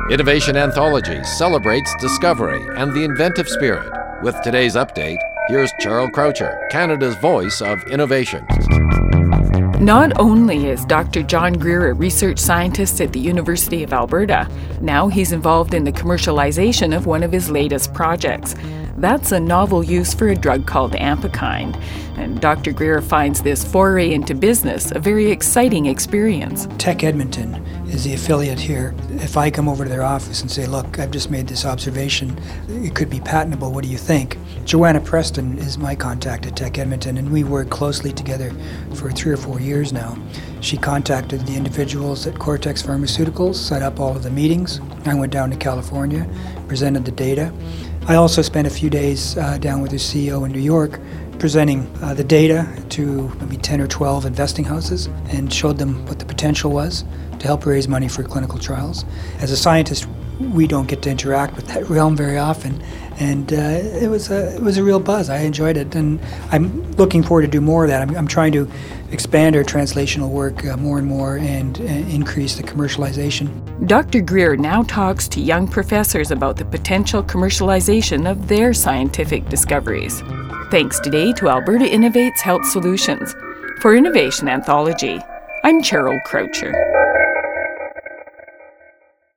Innovation Anthology celebrates discovery and the inventive spirit. With today's update, here's Cheryl Croucher, Canada's voice of innovation. Not only is Dr. John Greer a research scientist at the University of Alberta, now he's involved in the commercialization of one of his latest projects. That's a novel use for a drug called Ampakine. And Dr. Greer finds this foray into business a very exciting experience. Tech Edmonton is the affiliate here. If I come over to their office and say, look, I've just made this observation, it could be patentable, what do you think? Joanna Preston is my contact at Tech Edmonton, and we work closely together for 3 or 4 years now. She contacted the individuals at Cortex Pharmaceuticals, set up all of the meetings. I went down to California, presented the data. I also spent a few days down with the CEO in New York presenting the data to maybe 10 or 12 investing houses and showed them what the potential was to help raise money for clinical trials. As a scientist, we don't get to interact with that realm very often, and it was a real buzz. I enjoyed it, and I'm looking forward to do more of that. I'm trying to expand our translational work more and more and increase the commercialization. Dr. Greer now talks to young professors about the potential commercialization of their scientific discoveries. Thanks today to Alberta Innovates Health Solutions. For Innovation Anthology, I'm Cheryl Croucher.